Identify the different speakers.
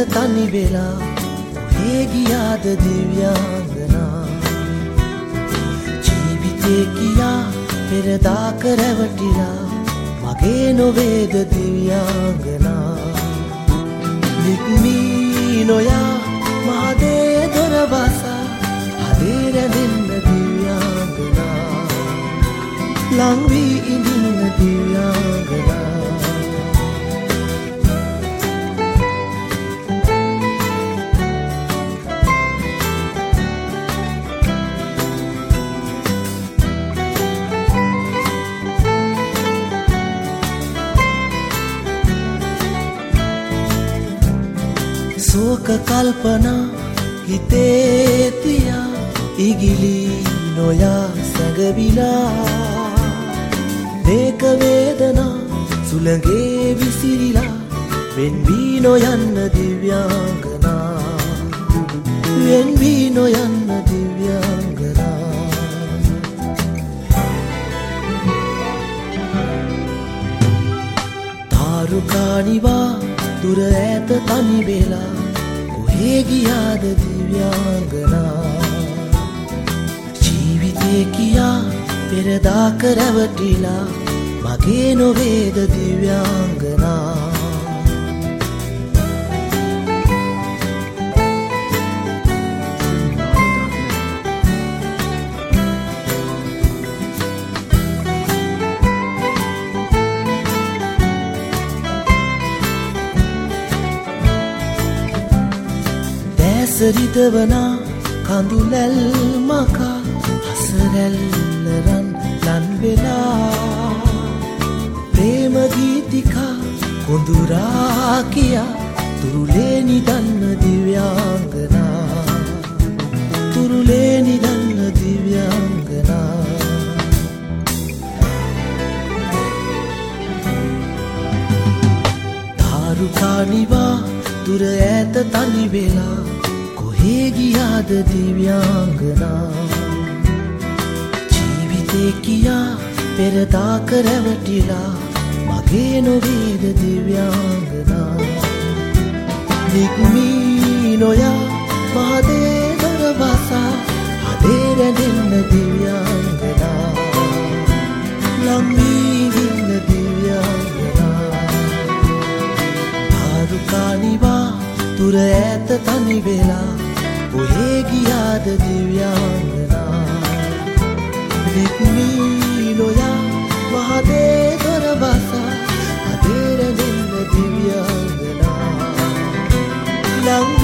Speaker 1: තනි වෙලා ඔහේ ගියාද දිව්‍යාංගනා ජීවිතේ කියා පෙරදාක රැවටිලා මගේ නොවේද දිව්‍යාංගනා නික්මී නොයා මහදේ දොරවසා හදේ රැඳෙන්න දිව්‍යාංගනා ලං වී ඉඳින්න දිව්‍යාංගනා සෝක කල්පනා හිතේ තියා ඉගිලි නොයා සැඟවිලා දේක වේදනා සුළඟේ විසිරිලා වෙන් වී නොයන්න දිව්‍යාංගනා වෙන් වී නොයන්න දිව්‍යාංගනා තාරුකානිවා දුර ඈත තනි වෙලා ඔහේ ගියාද දිව්‍යාංගනා ජීවිතේ කියා පෙරදාක රැවටිලා මගේ නොවේද දිව්‍යාංගනා සරිදවනා කඳුලැල් මකා හසරැල්ලරන් ලන් වෙලා ප්‍රේම ගීතිකා කොඳුරා කියා තුරුලේ නිදන්න දිව්‍යාංගනා තුරුලේ නිදන්න දිව්‍යාංගනා තාරුකානිවා දුර ඈත තනි වෙලා ඔහේ ගියාද දිව්‍යාංගනා ජීවිතේ කියා පෙරදාක රැවටිලා මගේ නොවේද දිව්‍යාංගනා නික්මී නොයා මහදේ දොරවසා හදේ රැඳෙන්න දිව්‍යාංගනා ලං වී ඉන්න දිව්‍යාංගනා තාරුකානිවා දුර ඈත තනි වෙලා ඔහේ ගියාද දිව්‍යාංගනා නික්මී නොයා මහදේ දොරවසා හදේ රැඳෙන්න දිව්‍යාංගනා ලං